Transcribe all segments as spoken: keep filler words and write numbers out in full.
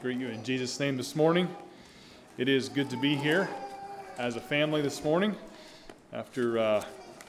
greet you in Jesus' name this morning. It is good to be here as a family this morning. After uh,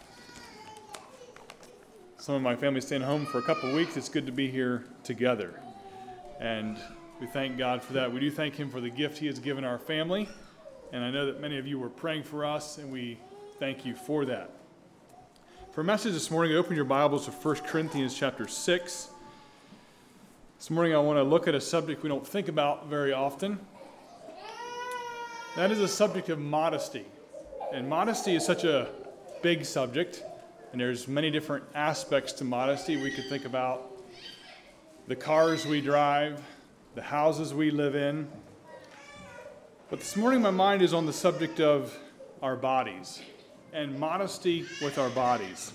some of my family staying home for a couple of weeks, it's good to be here together. And we thank God for that. We do thank Him for the gift He has given our family. And I know that many of you were praying for us, and we thank you for that. For a message this morning, open your Bibles to First Corinthians chapter six. This morning I want to look at a subject we don't think about very often. That is the subject of modesty. And modesty is such a big subject, and there's many different aspects to modesty. We could think about the cars we drive, the houses we live in. But this morning my mind is on the subject of our bodies and modesty with our bodies.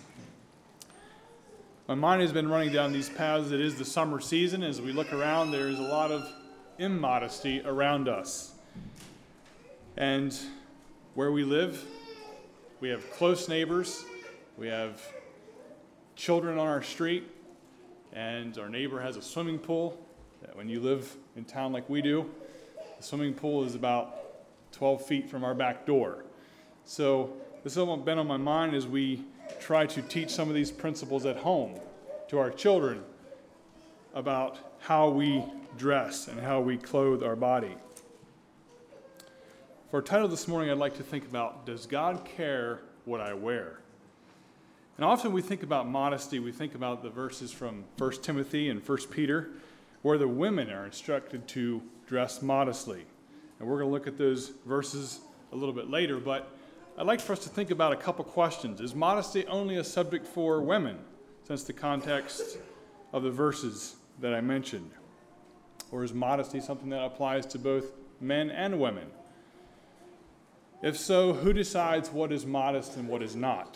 My mind has been running down these paths. It is the summer season. As we look around, there is a lot of immodesty around us. And where we live, we have close neighbors. We have children on our street. And our neighbor has a swimming pool. When you live in town like we do, the swimming pool is about twelve feet from our back door. So this has been on my mind as we try to teach some of these principles at home to our children about how we dress and how we clothe our body. For our title this morning, I'd like to think about, does God care what I wear? And often we think about modesty, we think about the verses from First Timothy and First Peter, where the women are instructed to dress modestly. And we're going to look at those verses a little bit later, but I'd like for us to think about a couple questions. Is modesty only a subject for women, since the context of the verses that I mentioned? Or is modesty something that applies to both men and women? If so, who decides what is modest and what is not?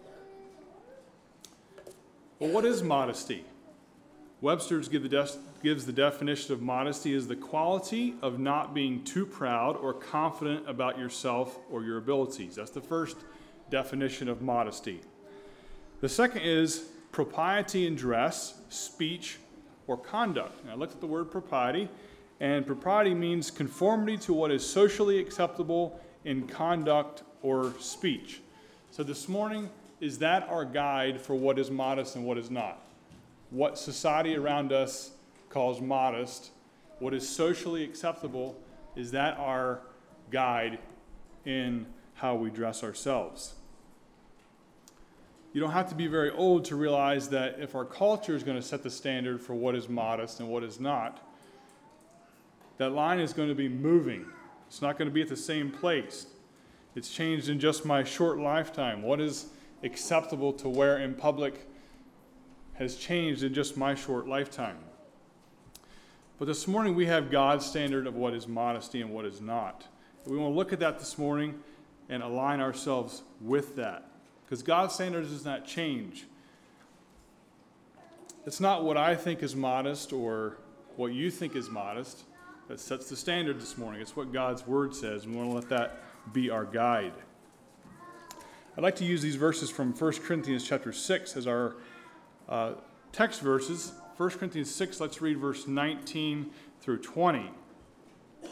Well, what is modesty? Webster's give the de- gives the definition of modesty as the quality of not being too proud or confident about yourself or your abilities. That's the first definition of modesty. The second is propriety in dress, speech, or conduct. And I looked at the word propriety, and propriety means conformity to what is socially acceptable in conduct or speech. So this morning, is that our guide for what is modest and what is not? What society around us calls modest, what is socially acceptable, is that our guide in how we dress ourselves? You don't have to be very old to realize that if our culture is going to set the standard for what is modest and what is not, that line is going to be moving. It's not going to be at the same place. It's changed in just my short lifetime. What is acceptable to wear in public has changed in just my short lifetime. But this morning we have God's standard of what is modesty and what is not. We want to look at that this morning and align ourselves with that. Because God's standard does not change. It's not what I think is modest or what you think is modest that sets the standard this morning. It's what God's Word says, and we want to let that be our guide. I'd like to use these verses from First Corinthians chapter six as our uh, text verses. First Corinthians six, let's read verse nineteen through twenty. It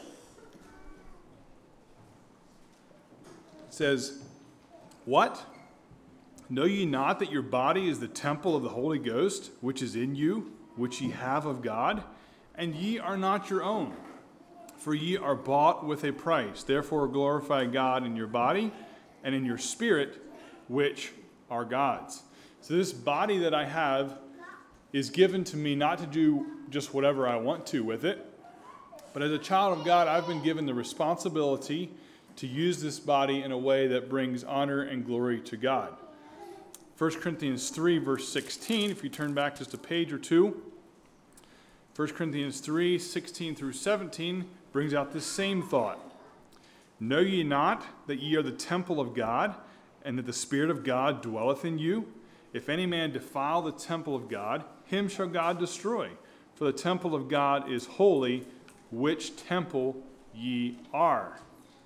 says, "What? Know ye not that your body is the temple of the Holy Ghost, which is in you, which ye have of God? And ye are not your own, for ye are bought with a price. Therefore glorify God in your body and in your spirit, which are God's." So this body that I have is given to me not to do just whatever I want to with it, but as a child of God, I've been given the responsibility to use this body in a way that brings honor and glory to God. First Corinthians three, verse sixteen, if you turn back just a page or two, First Corinthians three, sixteen through seventeen brings out this same thought. "Know ye not that ye are the temple of God, and that the Spirit of God dwelleth in you? If any man defile the temple of God, him shall God destroy. For the temple of God is holy, which temple ye are."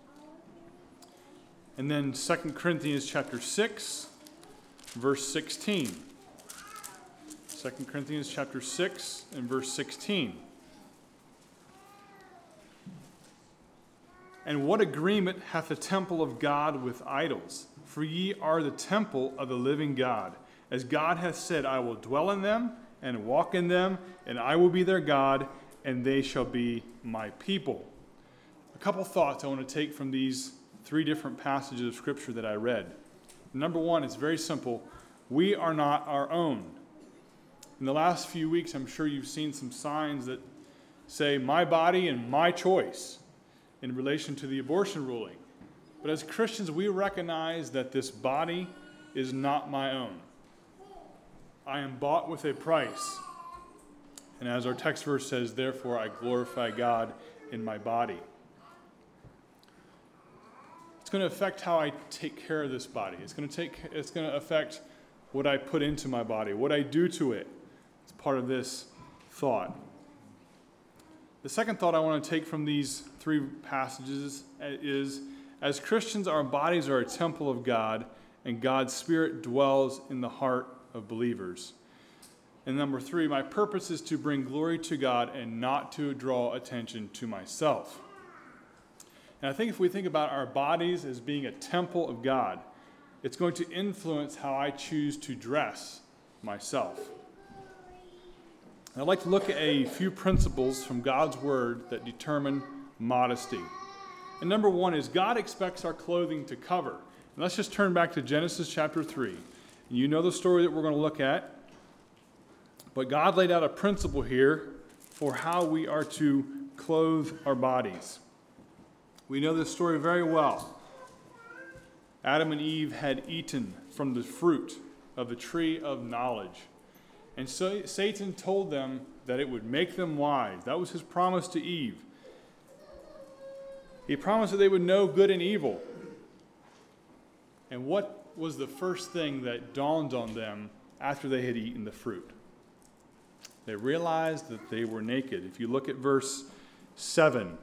And then Second Corinthians chapter six, verse sixteen. Second Corinthians chapter six and verse sixteen. And what agreement hath the temple of God with idols? For ye are the temple of the living God. As God hath said, I will dwell in them and walk in them, and I will be their God, and they shall be my people. A couple thoughts I want to take from these three different passages of Scripture that I read. Number one, it's very simple. We are not our own. In the last few weeks, I'm sure you've seen some signs that say, my body and my choice, in relation to the abortion ruling. But as Christians, we recognize that this body is not my own. I am bought with a price. And as our text verse says, therefore I glorify God in my body. It's going to affect how I take care of this body. It's going to take, it's going to affect what I put into my body, what I do to it. It's part of this thought. The second thought I want to take from these three passages is, as Christians, our bodies are a temple of God, and God's Spirit dwells in the heart of believers. And number three, my purpose is to bring glory to God and not to draw attention to myself. And I think if we think about our bodies as being a temple of God, it's going to influence how I choose to dress myself. I'd like to look at a few principles from God's Word that determine modesty. And number one is God expects our clothing to cover. And let's just turn back to Genesis chapter three. And you know the story that we're going to look at. But God laid out a principle here for how we are to clothe our bodies. We know this story very well. Adam and Eve had eaten from the fruit of the tree of knowledge. And so Satan told them that it would make them wise. That was his promise to Eve. He promised that they would know good and evil. And what was the first thing that dawned on them after they had eaten the fruit? They realized that they were naked. If you look at verse seven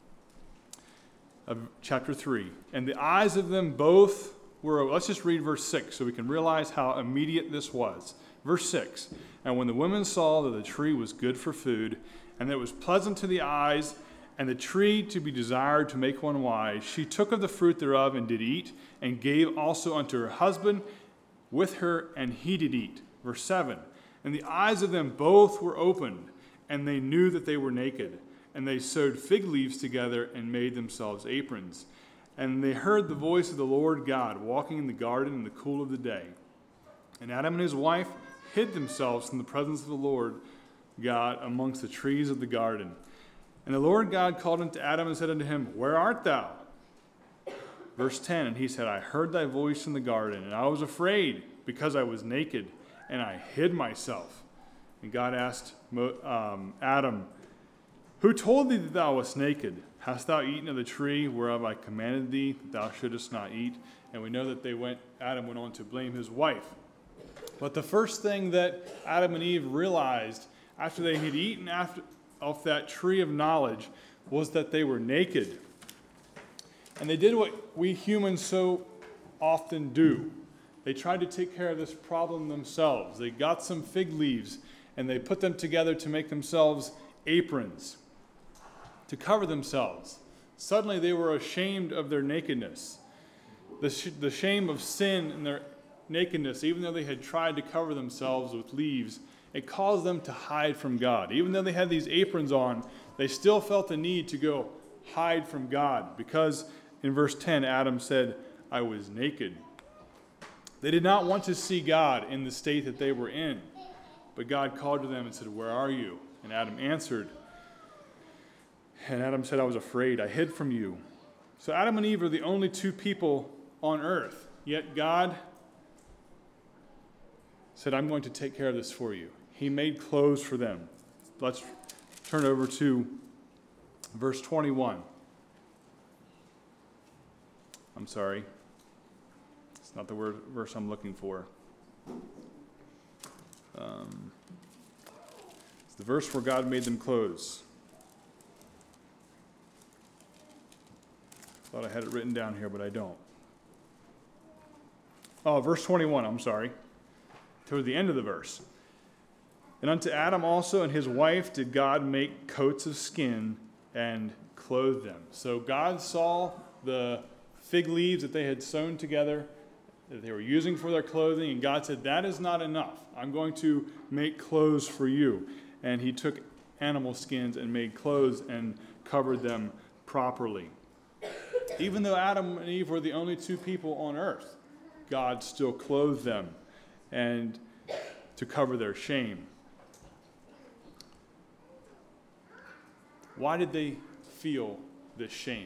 of chapter three, and the eyes of them both were, let's just read verse six so we can realize how immediate this was. Verse six, and when the women saw that the tree was good for food, and that it was pleasant to the eyes, and the tree to be desired to make one wise, she took of the fruit thereof and did eat, and gave also unto her husband with her, and he did eat. Verse seven, and the eyes of them both were opened, and they knew that they were naked. And they sewed fig leaves together and made themselves aprons. And they heard the voice of the Lord God walking in the garden in the cool of the day. And Adam and his wife hid themselves from the presence of the Lord God amongst the trees of the garden. And the Lord God called unto Adam and said unto him, Where art thou? Verse ten, and he said, I heard thy voice in the garden, and I was afraid, because I was naked, and I hid myself. And God asked um, Adam, Who told thee that thou wast naked? Hast thou eaten of the tree whereof I commanded thee that thou shouldest not eat? And we know that they went, Adam went on to blame his wife. But the first thing that Adam and Eve realized after they had eaten after, off that tree of knowledge was that they were naked. And they did what we humans so often do. They tried to take care of this problem themselves. They got some fig leaves and they put them together to make themselves aprons, to cover themselves. Suddenly they were ashamed of their nakedness. The, sh- the shame of sin and their nakedness, even though they had tried to cover themselves with leaves, it caused them to hide from God. Even though they had these aprons on, they still felt the need to go hide from God, because in verse ten, Adam said, I was naked. They did not want to see God in the state that they were in, but God called to them and said, Where are you? And Adam answered, and Adam said, I was afraid. I hid from you. So Adam and Eve are the only two people on earth. Yet God said, I'm going to take care of this for you. He made clothes for them. Let's turn over to verse twenty-one. I'm sorry. It's not the word, verse I'm looking for. Um, it's the verse where God made them clothes. Thought I had it written down here, but I don't. Oh, verse twenty-one, I'm sorry. Toward the end of the verse. And unto Adam also and his wife did God make coats of skin and clothed them. So God saw the fig leaves that they had sewn together, that they were using for their clothing, and God said, that is not enough. I'm going to make clothes for you. And he took animal skins and made clothes and covered them properly. Even though Adam and Eve were the only two people on earth, God still clothed them and to cover their shame. Why did they feel this shame?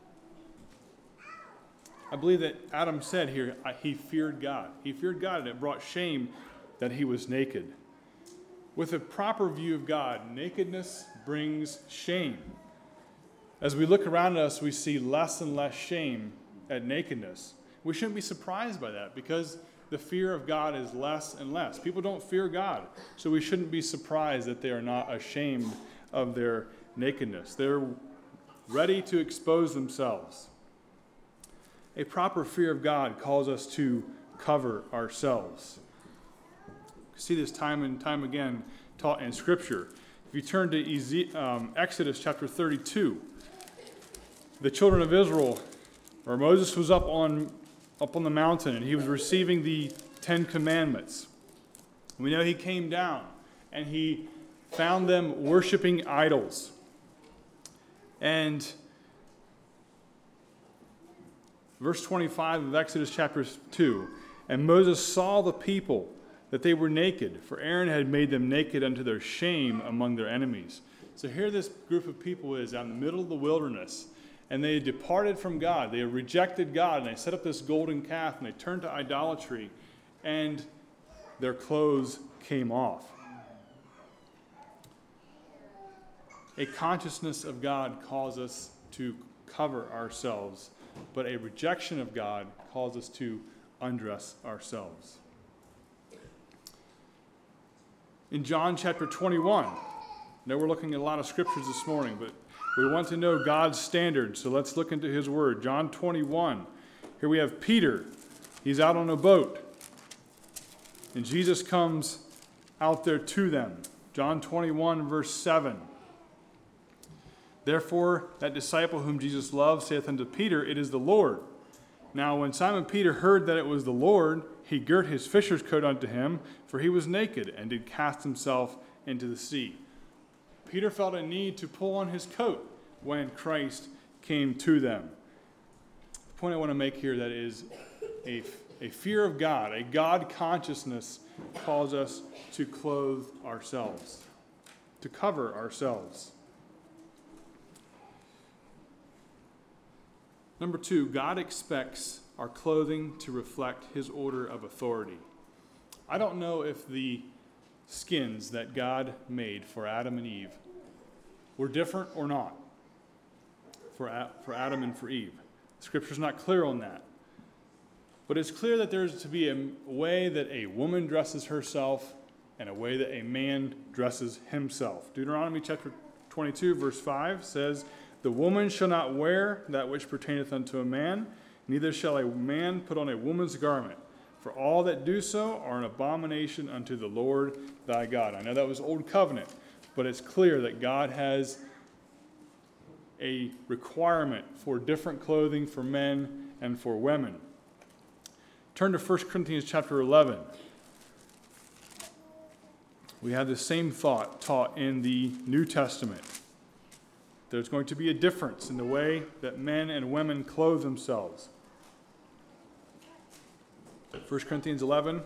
I believe that Adam said here, he feared God. He feared God, and it brought shame that he was naked. With a proper view of God, nakedness brings shame. As we look around us, we see less and less shame at nakedness. We shouldn't be surprised by that because the fear of God is less and less. People don't fear God, so we shouldn't be surprised that they are not ashamed of their nakedness. They're ready to expose themselves. A proper fear of God calls us to cover ourselves. You see this time and time again taught in Scripture. If you turn to Eze- um, Exodus chapter thirty-two, the children of Israel, or Moses was up on up on the mountain and he was receiving the Ten Commandments. We know he came down and he found them worshiping idols. And verse twenty-five of Exodus chapter two, and Moses saw the people that they were naked, for Aaron had made them naked unto their shame among their enemies. So here this group of people is out in the middle of the wilderness, and they had departed from God. They had rejected God, and they set up this golden calf, and they turned to idolatry, and their clothes came off. A consciousness of God calls us to cover ourselves, but a rejection of God calls us to undress ourselves. In John chapter twenty-one, I know we're looking at a lot of scriptures this morning, but we want to know God's standard, so let's look into his word. John twenty-one. Here we have Peter. He's out on a boat, and Jesus comes out there to them. John twenty-one, verse seven. Therefore, that disciple whom Jesus loved saith unto Peter, It is the Lord. Now when Simon Peter heard that it was the Lord, he girt his fisher's coat unto him, for he was naked, and did cast himself into the sea. Peter felt a need to pull on his coat when Christ came to them. The point I want to make here that is a, a fear of God, a God consciousness calls us to clothe ourselves, to cover ourselves. Number two, God expects our clothing to reflect his order of authority. I don't know if the skins that God made for Adam and Eve were different or not for, for Adam and for Eve. Scripture's not clear on that. But it's clear that there's to be a way that a woman dresses herself and a way that a man dresses himself. Deuteronomy chapter twenty-two, verse five says, The woman shall not wear that which pertaineth unto a man, neither shall a man put on a woman's garment. For all that do so are an abomination unto the Lord thy God. I know that was Old Covenant, but it's clear that God has a requirement for different clothing for men and for women. Turn to First Corinthians chapter eleven. We have the same thought taught in the New Testament. There's going to be a difference in the way that men and women clothe themselves. First Corinthians eleven.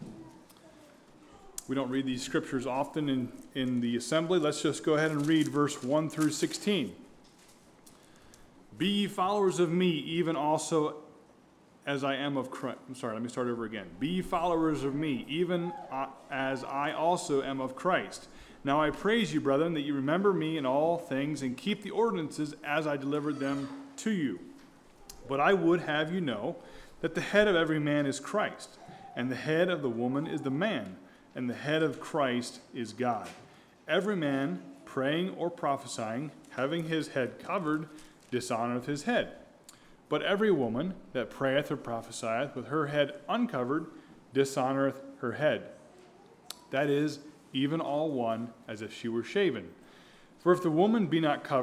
We don't read these scriptures often in, in the assembly. Let's just go ahead and read verse one through sixteen. Be ye followers of me, even also as I am of Christ. I'm sorry, let me start over again. Be ye followers of me, even as I also am of Christ. Now I praise you, brethren, that you remember me in all things and keep the ordinances as I delivered them to you. But I would have you know that the head of every man is Christ, and the head of the woman is the man, and the head of Christ is God. Every man praying or prophesying, having his head covered, dishonoreth his head. But every woman that prayeth or prophesieth with her head uncovered, dishonoreth her head. That is, even all one, as if she were shaven. For if the woman be not covered,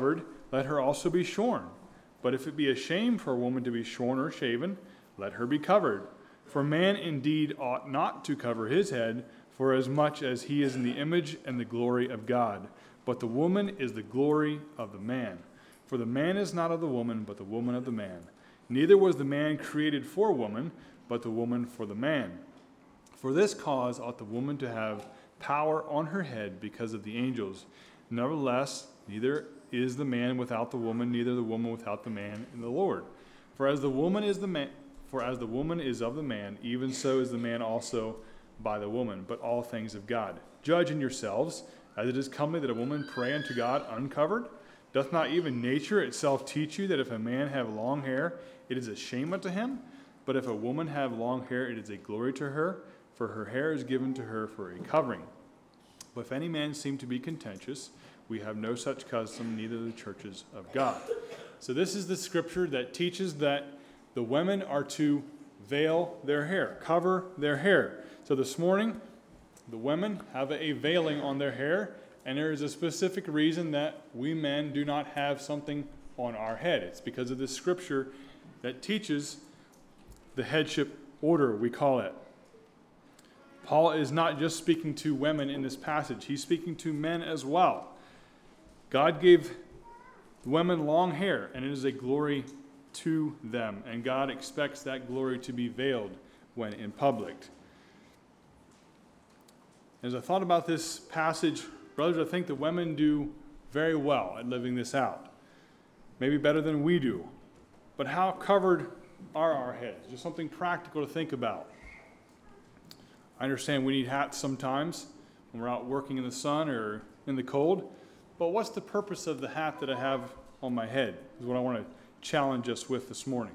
let her also be shorn. But if it be a shame for a woman to be shorn or shaven, let her be covered. For man indeed ought not to cover his head, for as much as he is in the image and the glory of God. But the woman is the glory of the man. For the man is not of the woman, but the woman of the man. Neither was the man created for woman, but the woman for the man. For this cause ought the woman to have power on her head because of the angels. Nevertheless, neither is the man without the woman, neither the woman without the man in the Lord. For as the woman is the man, for as the woman is of the man, even so is the man also by the woman, but all things of God. Judge in yourselves, as it is comely that a woman pray unto God uncovered. Doth not even nature itself teach you that if a man have long hair, it is a shame unto him? But if a woman have long hair, it is a glory to her, for her hair is given to her for a covering. But if any man seem to be contentious, we have no such custom, neither the churches of God. So this is the scripture that teaches that the women are to veil their hair, cover their hair. So this morning, the women have a veiling on their hair, and there is a specific reason that we men do not have something on our head. It's because of this scripture that teaches the headship order, we call it. Paul is not just speaking to women in this passage. He's speaking to men as well. God gave women long hair, and it is a glory to them. And God expects that glory to be veiled when in public. As I thought about this passage, brothers, I think the women do very well at living this out. Maybe better than we do. But how covered are our heads? Just something practical to think about. I understand we need hats sometimes when we're out working in the sun or in the cold. But what's the purpose of the hat that I have on my head is what I want to challenge us with this morning.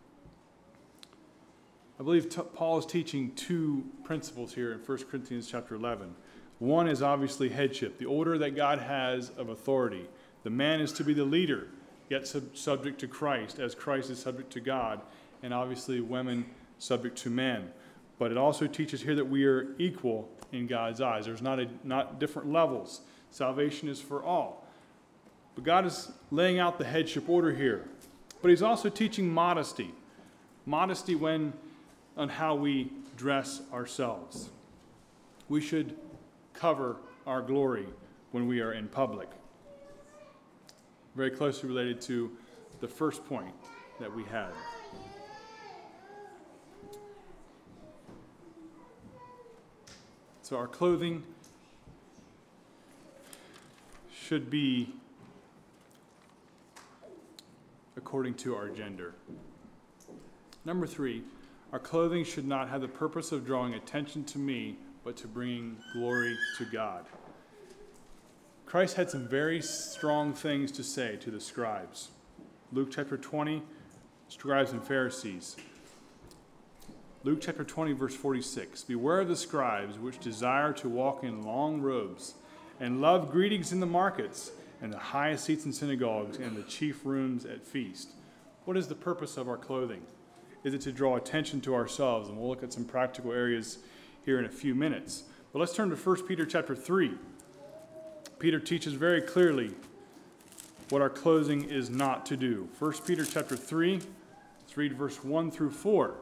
I believe t- Paul is teaching two principles here in First Corinthians chapter eleven. One is obviously headship, the order that God has of authority. The man is to be the leader, yet sub- subject to Christ, as Christ is subject to God, and obviously women subject to men. But it also teaches here that we are equal in God's eyes. There's not a, not different levels. Salvation is for all. But God is laying out the headship order here. But he's also teaching modesty. Modesty when on how we dress ourselves. We should cover our glory when we are in public. Very closely related to the first point that we had. So our clothing should be according to our gender. Number three, our clothing should not have the purpose of drawing attention to me, but to bringing glory to God. Christ had some very strong things to say to the scribes. Luke chapter twenty, scribes and Pharisees. Luke chapter twenty, verse forty-six. Beware of the scribes which desire to walk in long robes and love greetings in the markets and the highest seats in synagogues and the chief rooms at feast. What is the purpose of our clothing? Is it to draw attention to ourselves? And we'll look at some practical areas here in a few minutes. But let's turn to First Peter chapter three. Peter teaches very clearly what our clothing is not to do. First Peter chapter three, let's read verse one through four.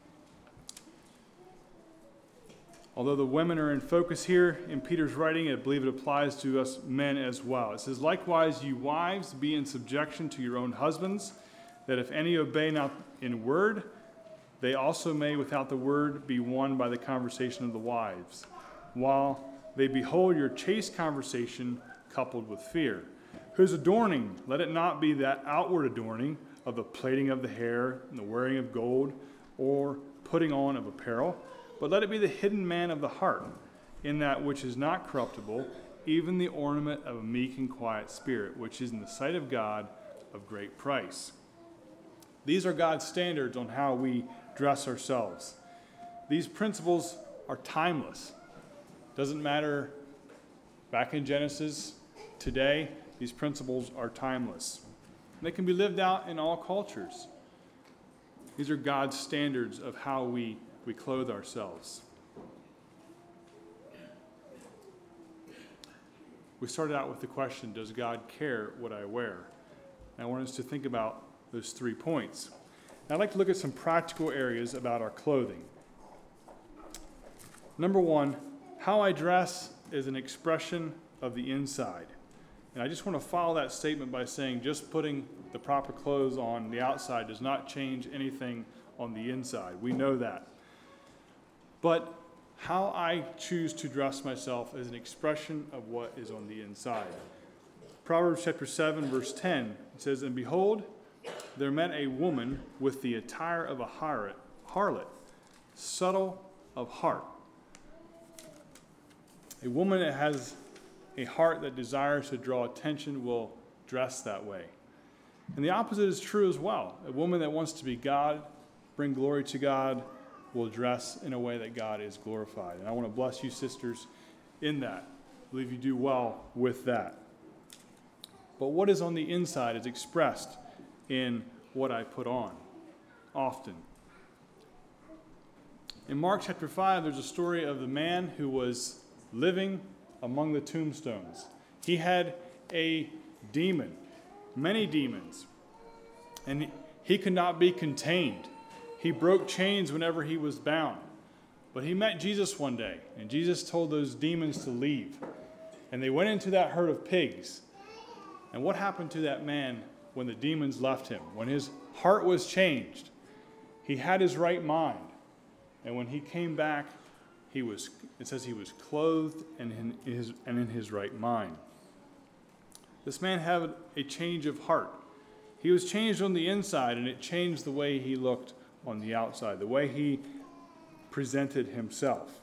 Although the women are in focus here in Peter's writing, I believe it applies to us men as well. It says, likewise, you wives, be in subjection to your own husbands, that if any obey not in word, they also may without the word be won by the conversation of the wives, while they behold your chaste conversation coupled with fear. Whose adorning, let it not be that outward adorning of the plaiting of the hair and the wearing of gold or putting on of apparel, but let it be the hidden man of the heart, in that which is not corruptible, even the ornament of a meek and quiet spirit, which is in the sight of God of great price. These are God's standards on how we dress ourselves. These principles are timeless. Doesn't matter back in Genesis, today, these principles are timeless. They can be lived out in all cultures. These are God's standards of how we, we clothe ourselves. We started out with the question, does God care what I wear? And I want us to think about those three points. And I'd like to look at some practical areas about our clothing. Number one, how I dress is an expression of the inside. And I just want to follow that statement by saying just putting the proper clothes on the outside does not change anything on the inside. We know that. But how I choose to dress myself is an expression of what is on the inside. Proverbs chapter seven, verse ten, it says, "And behold, there met a woman with the attire of a harlot, harlot, subtle of heart." A woman that has a heart that desires to draw attention will dress that way. And the opposite is true as well. A woman that wants to be God, bring glory to God, will dress in a way that God is glorified. And I want to bless you, sisters, in that. I believe you do well with that. But what is on the inside is expressed in what I put on, often. In Mark chapter five, there's a story of the man who was living among the tombstones. He had a demon, many demons, and he could not be contained. He broke chains whenever he was bound. But he met Jesus one day, and Jesus told those demons to leave. And they went into that herd of pigs. And what happened to that man when the demons left him? When his heart was changed, he had his right mind. And when he came back, he was, it says he was clothed and in his, and in his right mind. This man had a change of heart. He was changed on the inside, and it changed the way he looked on the outside, the way he presented himself.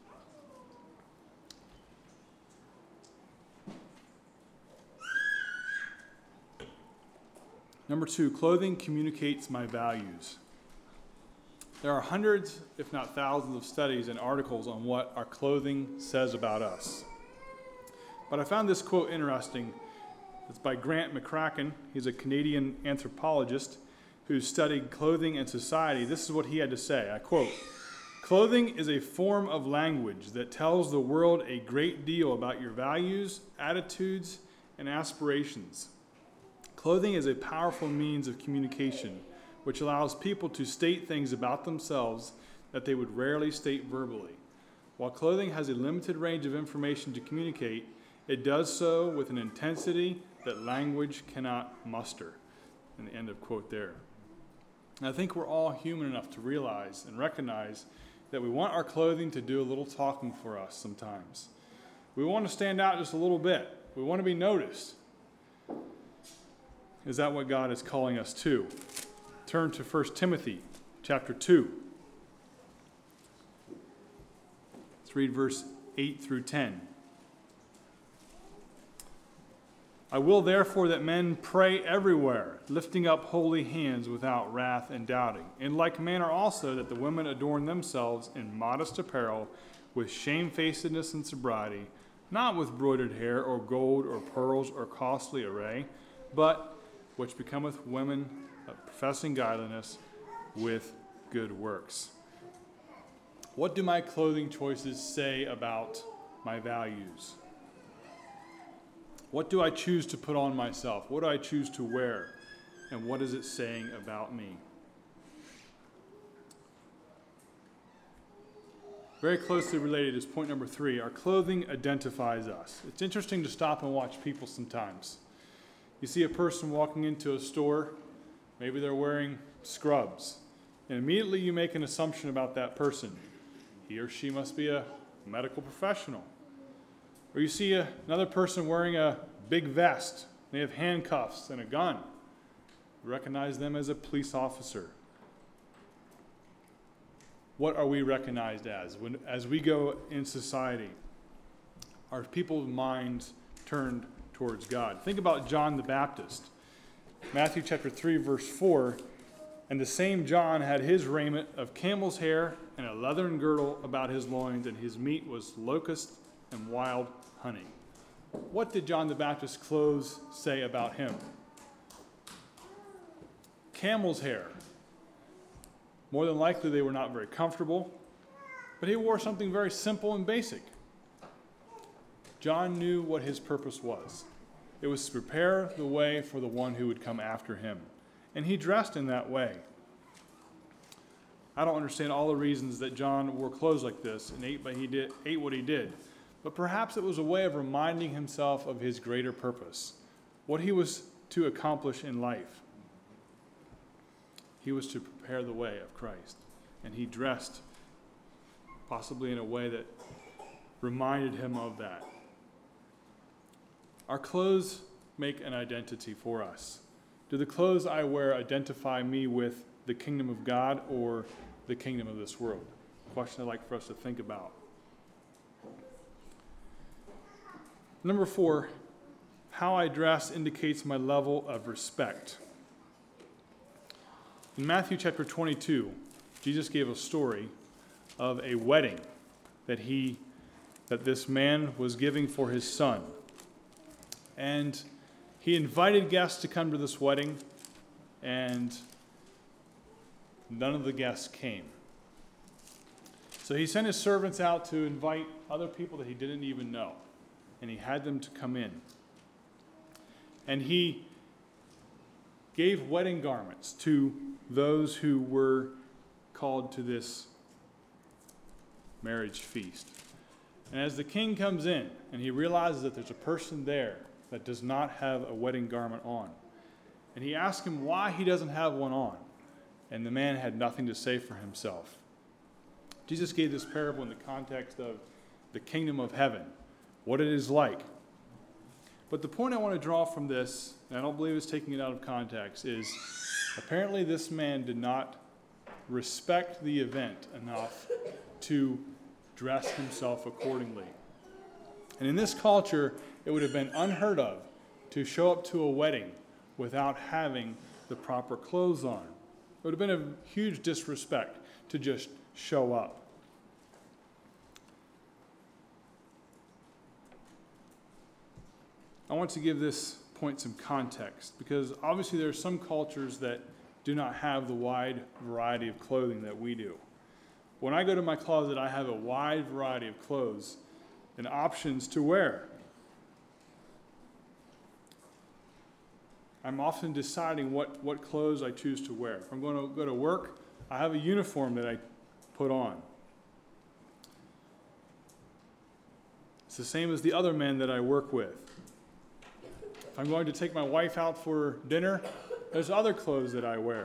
Number two, clothing communicates my values. There are hundreds, if not thousands, of studies and articles on what our clothing says about us. But I found this quote interesting. It's by Grant McCracken. He's a Canadian anthropologist who studied clothing and society. This is what he had to say. I quote, "Clothing is a form of language that tells the world a great deal about your values, attitudes, and aspirations. Clothing is a powerful means of communication, which allows people to state things about themselves that they would rarely state verbally. While clothing has a limited range of information to communicate, it does so with an intensity that language cannot muster." And the end of quote there. And I think we're all human enough to realize and recognize that we want our clothing to do a little talking for us sometimes. We want to stand out just a little bit. We want to be noticed. Is that what God is calling us to? Turn to First Timothy chapter two. Let's read verse eight through ten. "I will therefore that men pray everywhere, lifting up holy hands without wrath and doubting. In like manner also that the women adorn themselves in modest apparel, with shamefacedness and sobriety, not with broidered hair or gold or pearls or costly array, but which becometh women of professing godliness with good works." What do my clothing choices say about my values? What do I choose to put on myself? What do I choose to wear? And what is it saying about me? Very closely related is point number three. Our clothing identifies us. It's interesting to stop and watch people sometimes. You see a person walking into a store, maybe they're wearing scrubs, and immediately you make an assumption about that person. He or she must be a medical professional. Or you see a, another person wearing a big vest, they have handcuffs and a gun. You recognize them as a police officer. What are we recognized as? When, as we go in society, are people's minds turned towards God? Think about John the Baptist. Matthew chapter three, verse four, "And the same John had his raiment of camel's hair and a leathern girdle about his loins, and his meat was locust and wild honey." What did John the Baptist's clothes say about him? Camel's hair. More than likely they were not very comfortable, but he wore something very simple and basic. John knew what his purpose was. It was to prepare the way for the one who would come after him. And he dressed in that way. I don't understand all the reasons that John wore clothes like this and ate, but he did, ate what he did. But perhaps it was a way of reminding himself of his greater purpose, what he was to accomplish in life. He was to prepare the way of Christ. And he dressed possibly in a way that reminded him of that. Our clothes make an identity for us. Do the clothes I wear identify me with the kingdom of God or the kingdom of this world? A question I'd like for us to think about. Number four, how I dress indicates my level of respect. In Matthew chapter twenty-two, Jesus gave a story of a wedding that he, that this man was giving for his son. And he invited guests to come to this wedding, and none of the guests came. So he sent his servants out to invite other people that he didn't even know, and he had them to come in. And he gave wedding garments to those who were called to this marriage feast. And as the king comes in, and he realizes that there's a person there that does not have a wedding garment on, and he asks him why he doesn't have one on, and the man had nothing to say for himself. Jesus gave this parable in the context of the kingdom of heaven, what it is like. But the point I want to draw from this, and I don't believe it's taking it out of context, is apparently this man did not respect the event enough to dress himself accordingly. And in this culture, it would have been unheard of to show up to a wedding without having the proper clothes on. It would have been a huge disrespect to just show up. I want to give this point some context, because obviously there are some cultures that do not have the wide variety of clothing that we do. When I go to my closet, I have a wide variety of clothes and options to wear. I'm often deciding what, what clothes I choose to wear. If I'm going to go to work, I have a uniform that I put on. It's the same as the other men that I work with. If I'm going to take my wife out for dinner, there's other clothes that I wear.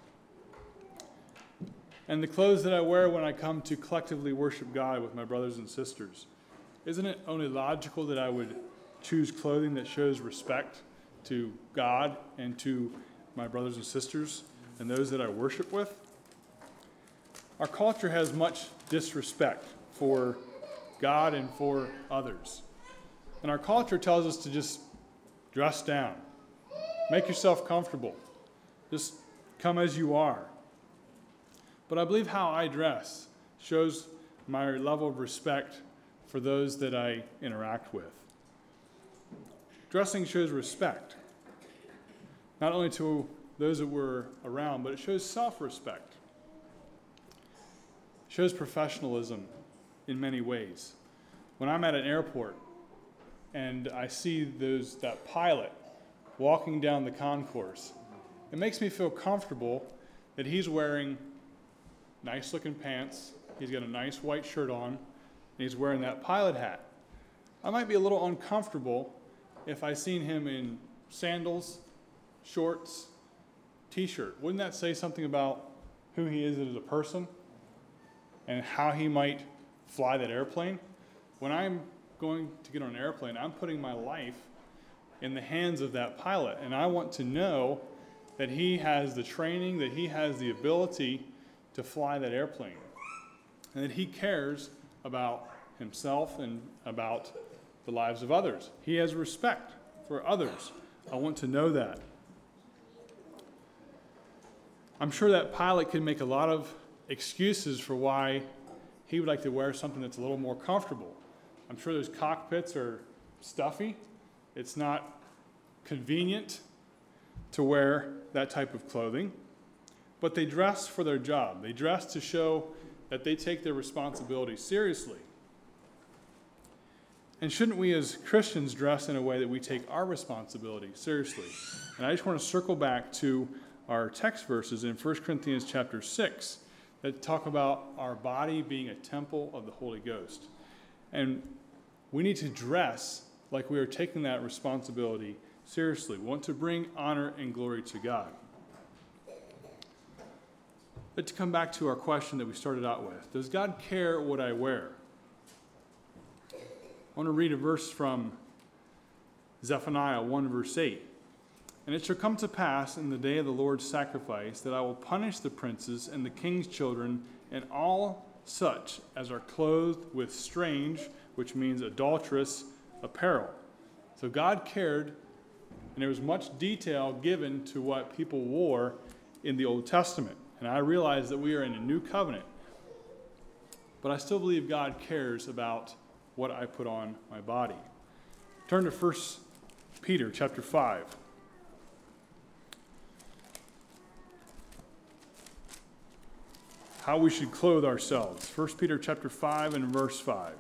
And the clothes that I wear when I come to collectively worship God with my brothers and sisters. Isn't it only logical that I would choose clothing that shows respect to God and to my brothers and sisters and those that I worship with? Our culture has much disrespect for God and for others. And our culture tells us to just dress down. Make yourself comfortable. Just come as you are. But I believe how I dress shows my level of respect for those that I interact with. Dressing shows respect, not only to those that were around, but it shows self-respect. It shows professionalism in many ways. When I'm at an airport and I see those that pilot walking down the concourse, it makes me feel comfortable that he's wearing nice-looking pants, he's got a nice white shirt on, and he's wearing that pilot hat. I might be a little uncomfortable if I seen him in sandals, shorts, t-shirt. Wouldn't that say something about who he is as a person and how he might fly that airplane? When I'm going to get on an airplane, I'm putting my life in the hands of that pilot, and I want to know that he has the training, that he has the ability to fly that airplane, and that he cares about himself and about the lives of others. He has respect for others. I want to know that. I'm sure that pilot could make a lot of excuses for why he would like to wear something that's a little more comfortable. I'm sure those cockpits are stuffy. It's not convenient to wear that type of clothing. But they dress for their job. They dress to show that they take their responsibility seriously. And shouldn't we as Christians dress in a way that we take our responsibility seriously? And I just want to circle back to our text verses in First Corinthians chapter six that talk about our body being a temple of the Holy Ghost. And we need to dress like we are taking that responsibility seriously. We want to bring honor and glory to God. Let's come back to our question that we started out with. Does God care what I wear? I want to read a verse from Zephaniah one, verse eight. And it shall come to pass in the day of the Lord's sacrifice that I will punish the princes and the king's children and all such as are clothed with strange, which means adulterous, apparel. So God cared, and there was much detail given to what people wore in the Old Testament. And I realize that we are in a new covenant, but I still believe God cares about what I put on my body. Turn to First Peter chapter five. How we should clothe ourselves. First Peter chapter five and verse five.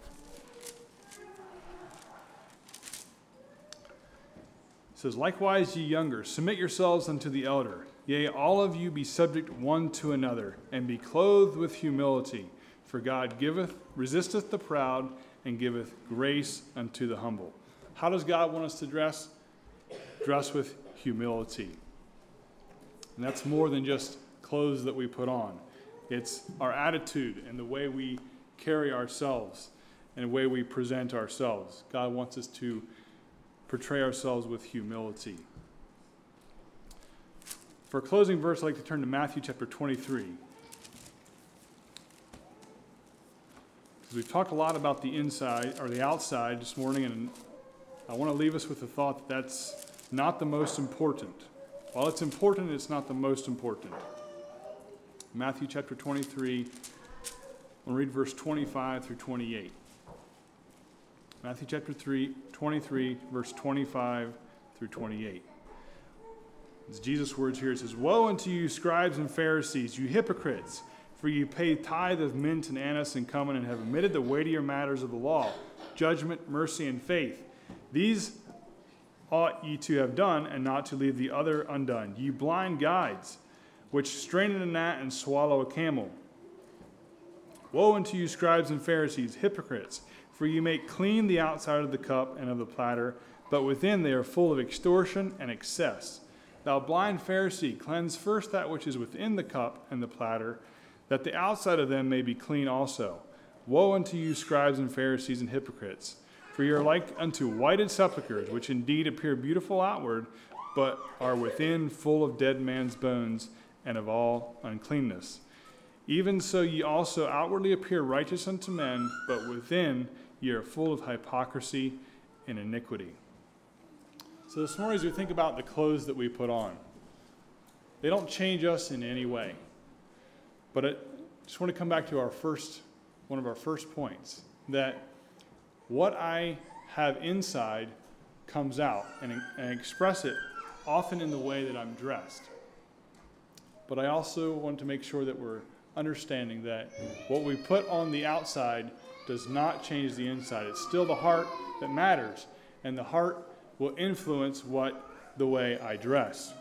It says, likewise, ye younger, submit yourselves unto the elder. Yea, all of you be subject one to another, and be clothed with humility. For God giveth, resisteth the proud, and giveth grace unto the humble. How does God want us to dress? Dress with humility. And that's more than just clothes that we put on. It's our attitude and the way we carry ourselves and the way we present ourselves. God wants us to portray ourselves with humility. For a closing verse, I'd like to turn to Matthew chapter twenty-three. Because we've talked a lot about the inside or the outside this morning, and I want to leave us with the thought that that's not the most important. While it's important, it's not the most important. Matthew chapter twenty-three, we'll read verse twenty-five through twenty-eight. Matthew chapter three, twenty-three, verse twenty-five through twenty-eight. It's Jesus' words here. It says, woe unto you, scribes and Pharisees, you hypocrites! For ye pay tithe of mint and anise and cumin, and have omitted the weightier matters of the law, judgment, mercy, and faith. These ought ye to have done, and not to leave the other undone. Ye blind guides, which strain at a gnat and swallow a camel. Woe unto you, scribes and Pharisees, hypocrites! For you make clean the outside of the cup and of the platter, but within they are full of extortion and excess. Thou blind Pharisee, cleanse first that which is within the cup and the platter, that the outside of them may be clean also. Woe unto you, scribes and Pharisees and hypocrites! For you are like unto whited sepulchres, which indeed appear beautiful outward, but are within full of dead man's bones and of all uncleanness. Even so ye also outwardly appear righteous unto men, but within ye are full of hypocrisy and iniquity. So this morning, as we think about the clothes that we put on, they don't change us in any way. But I just want to come back to our first, one of our first points, that what I have inside comes out, and, and express it often in the way that I'm dressed. But I also want to make sure that we're understanding that what we put on the outside does not change the inside. It's still the heart that matters, and the heart will influence what the way I dress.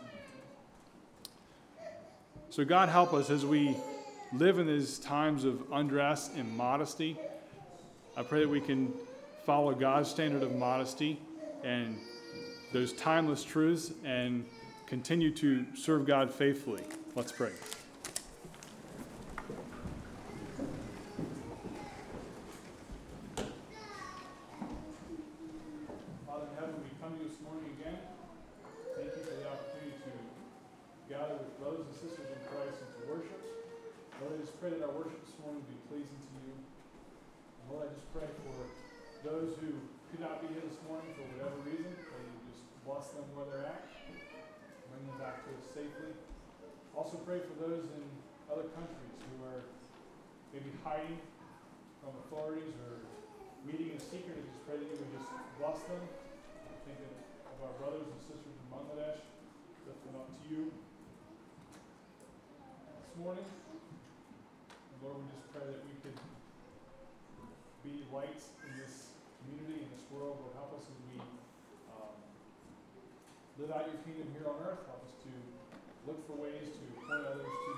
So God help us as we live in these times of undress and modesty. I pray that we can follow God's standard of modesty and those timeless truths and continue to serve God faithfully. Let's pray. Father in heaven, we come to you this morning again. Thank you for the opportunity to gather with brothers and sisters in Christ and to worship. Lord, I just pray that our worship this morning be pleasing to you. And Lord, I just pray for those who could not be here this morning for whatever reason, that you just bless them where they're at, bring them back to us safely. Also pray for those in other countries who are maybe hiding from authorities or meeting in secret. I just pray that you would just bless them. I think of our brothers and sisters in Bangladesh, lift them up to you this morning. Lord, we just pray that we could be lights in this community, in this world. Lord, help us as we um, live out your kingdom here on earth. Help us to look for ways to point others to